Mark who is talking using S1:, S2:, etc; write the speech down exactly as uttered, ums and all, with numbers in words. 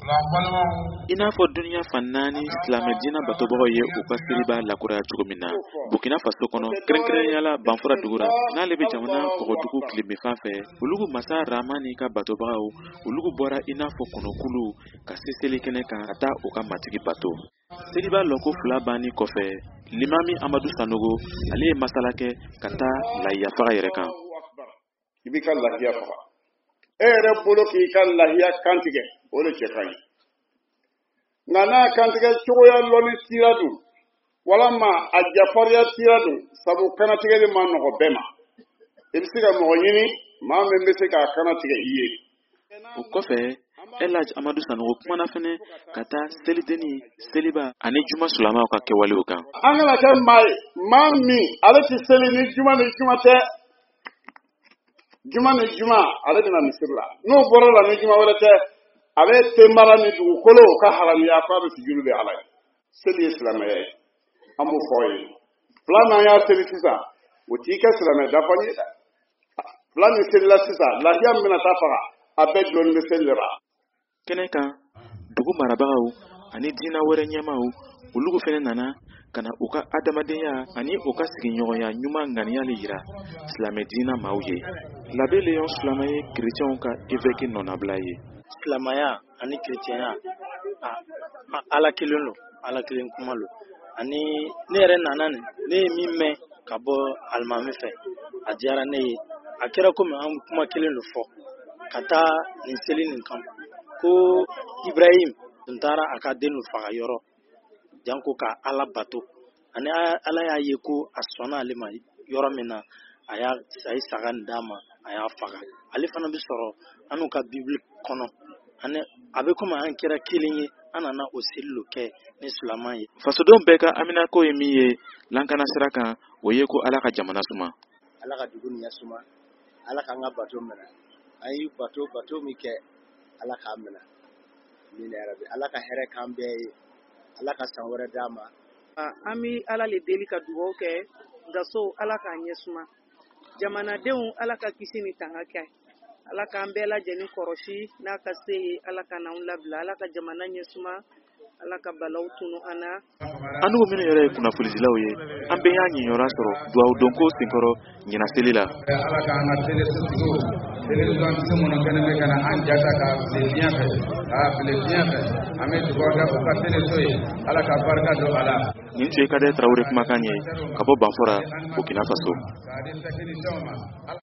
S1: I n'a fɔ duniya fan naani silamɛ diinɛ batobagaw ye u ka seliba lakuraya cogo min na, Burkina Faso kɔnɔ kɛrɛnkɛrɛnnenya la Banfura dugu la n'ale bɛ jamana kɔgɔdugu tilemifan fɛ, Olugu masa Ramani ka batobagaw olugu bɔra i n'a fɔ kɔnɔkulu ka se seli kɛnɛ kan ka taa u ka matigi bato. Seliba lɔko fila banni kɔfɛ, Limami Amadu Sanogo ale ye masala kɛ ka taa lahiya faga yɛrɛ kan.
S2: I b'i ka lahiya faga. E yɛrɛ bolo k'i ka lahiya kantigɛ, o de cɛ ka ɲi. Nka n'a kantigɛ cogoya lɔnni sira dun, walama a jafariya sira dun, sabu kanatigɛli ma nɔgɔ bɛɛ ma. I bɛ se ka mɔgɔ ɲini, maa min bɛ se k'a kanatigɛ i ye.
S1: O kɔfɛ, El Hadj Amadu Sanogo kumana fɛnɛ ka taa selideni, seliba ani juma sulamaw ka kɛwalew kan.
S2: An kana kɛ maa ye, maa min ale tɛ seli ni juma ni juma tɛ. Juma ni juma ale bɛna misiri la. N'o bɔra la ni juma wɛrɛ tɛ, ale tɛ mara ni dugukolo ka haramiya k'a bɛ sujuru de Ala ye. Seli ye silamɛya ye. An b'o fɔ ye. Fila n'an y'a seli sisan, o t'i kɛ silamɛ dafali ye dɛ. Fila ni selila sisan, lahiya min bɛna taa faga, a bɛɛ dulonni bɛ seli de la.
S1: Kɛnɛ kan, dugu marabagaw ani diinɛ wɛrɛ ɲɛmaw olugu fɛnɛ nana ka na u ka adamadenya ani u ka sigiɲɔgɔnya ɲuman ŋaniyali yira silamɛ diinɛ maaw ye. L'abbé Léon Soulamé ye chrétienw ka évêque nɔnabila ye.
S3: Silamɛya ani chrétienya a Ala kelen don, Ala kelen kuma don. Ani ne yɛrɛ nana nin, ne ye min mɛn ka bɔ alimami fɛ, a diyara ne ye. A kɛra komi an kuma kelen don fɔ ka taa nin seli nin kan. Ko Ibrahim tun taara a ka den faga yɔrɔ janko ka Ala bato ani Ala y'a ye ko a sɔnna ale ma yɔrɔ min na a y'a a ye saga nin d'a ma a y'a faga. Ale fana bɛ sɔrɔ an n'u ka Bible kɔnɔ ani a bɛ komi an kɛra kelen ye an nana o seli lo kɛ ni silamɛ ye.
S1: Fasodenw bɛɛ ka Aminako ye min ye lankana sira kan o ye ko Ala ka jamana suma.
S4: Ala ka dugu nin suma, Ala k'an ka bato minɛ. An yi bato bato min kɛ Ala k'a minɛ. Min yɛrɛ bi Ala ka hɛrɛ k'an bɛɛ ye. Ala ka san wɛrɛ d'a ma.
S5: An bɛ Ala le deli ka dugawu kɛ gaso Ala k'a ɲɛ suma. Jamanadenw Ala ka kisi ni tanga kɛ. Ala k'an bɛɛ lajɛlen kɔrɔsi n'a ka se ye Ala ka n'anw labila. Ala ka jamana ɲɛ suma. Ala ka balaw tunu an na.
S1: An n'u minnu yɛrɛ ye kunnafonidilaw ye, an bɛɛ y'a ɲiɲɔra sɔrɔ duwawu donko senkɔrɔ ɲina seli la.
S6: Ala k'an ka seli sutigiw, seli dɔnni minnu fɛnɛ bɛ ka na an jata ka fili diɲɛ fɛ, ka fili diɲɛ fɛ, an bɛ dugawu kɛ u ka seli to ye, Ala ka barika don a la.
S1: Nin tun ye Kadɛ Tarawele kumakan ye ka bɔ Banfora, Burkina Faso.